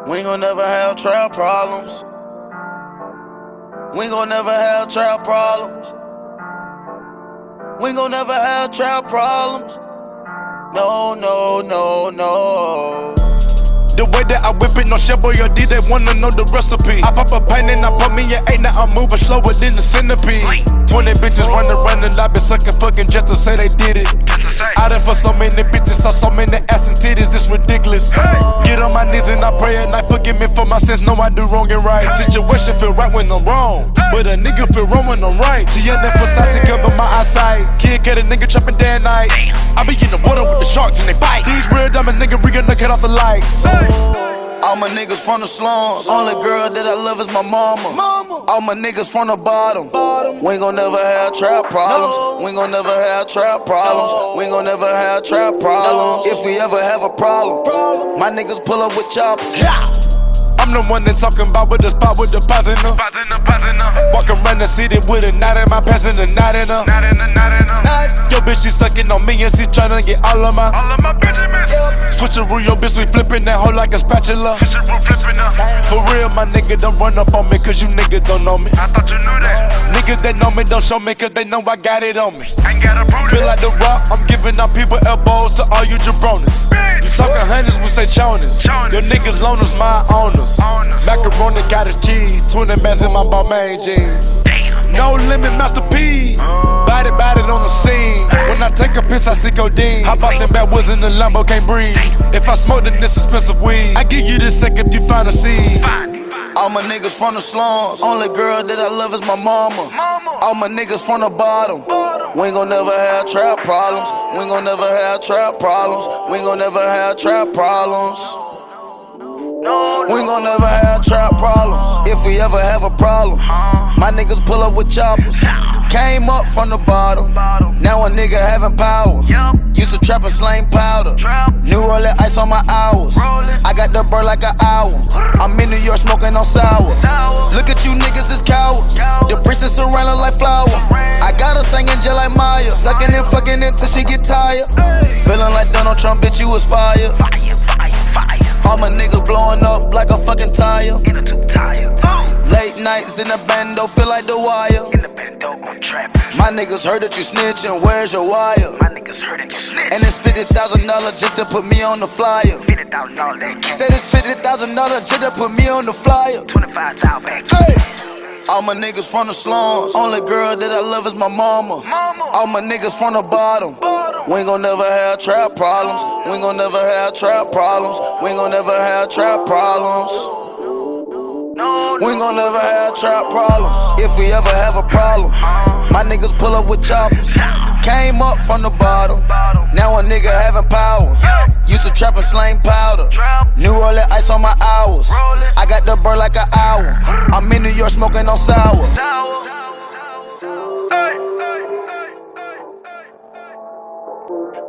We ain't gon' never have trap problems. We ain't gon' never have trap problems. We ain't gon' never have trap problems. No, no, no, no. The way that I whip it, no shit, boy, or D, they wanna know the recipe. I pop a pain and I put me an 8, now I'm moving slower than the centipede. 20 bitches running, I been sucking fucking just to say they did it. I done for so many bitches, saw so many ass and titties, it's ridiculous. Get on my knees and I pray and I forgive me for my sins, know I do wrong and right. Situation feel right when I'm wrong, but a nigga feel wrong when I'm right. Gianna Versace cover my eyesight, kid get a nigga trapping day and night. I be in the water with the sharks and they bite. These real diamond niggas bringin' the cut off the lights. All my niggas from the slums. Only girl that I love is my mama. All my niggas from the bottom. We ain't gon' never have trap problems. We ain't gon' never have trap problems. We ain't gon' never have trap problems. If we ever have a problem, my niggas pull up with choppers. I'm the one that talking about with the spot with the pots in her. Walk around the city with a knot in my pants and a knot in her. Yo bitch, she sucking on me and she tryna get all of my Benjamins. Switcheroo, yo bitch, we flipping that hoe like a spatula. For real, my nigga, don't run up on me, cause you niggas don't know me. I thought you knew that. Niggas that know me don't show me, cause they know I got it on me. Feel like the rock, I'm giving out people elbows to all you jabronis. You talking hundreds, we say chonis. Your niggas loners, my owners. Macaroni, cottage cheese, 20 bands in my Balmain jeans. No limit, Master P. Body on the scene. When I take a piss, I see codeine. Hop out some backwoods in the Lambo, can't breathe. If I smoke then this expensive weed, I give you this second if you find a seed. All my niggas from the slums. Only girl that I love is my mama. All my niggas from the bottom. We ain't gon' never have trap problems. We ain't gon' never have trap problems. We ain't gon' never have trap problems. We ain't gon' never have trap problems. If we ever have a problem, my niggas pull up with choppers. Came up from the bottom, now a nigga having power. Used to trap and slang powder. New rollin' ice on my hours. I got the bird like an owl. I'm in New York smoking on sour. Look at you niggas as cowards. The bricks is surrounding like flour. I got her singing just like Maya. Sucking and fucking it till she get tired. Feeling like Donald Trump, bitch, you was fired. All my niggas blowing up like a fucking tire. Late nights in the bando, feel like The Wire. My niggas heard that you snitching, where's your wire? And it's $50,000 just to put me on the flyer. Said it's $50,000 just to put me on the flyer. Hey. All my niggas from the slums. Only girl that I love is my mama. All my niggas from the bottom. We ain't gon' never have trap problems. We ain't gon' never have trap problems. We ain't gon' never have trap problems. We ain't gon' never have trap problems. If we ever have a problem, my niggas pull up with choppers. Came up from the bottom, now a nigga having power. Used to trap and slang powder. New rollin' ice on my hours. I got the bird like an owl. I'm in New York smoking on sour.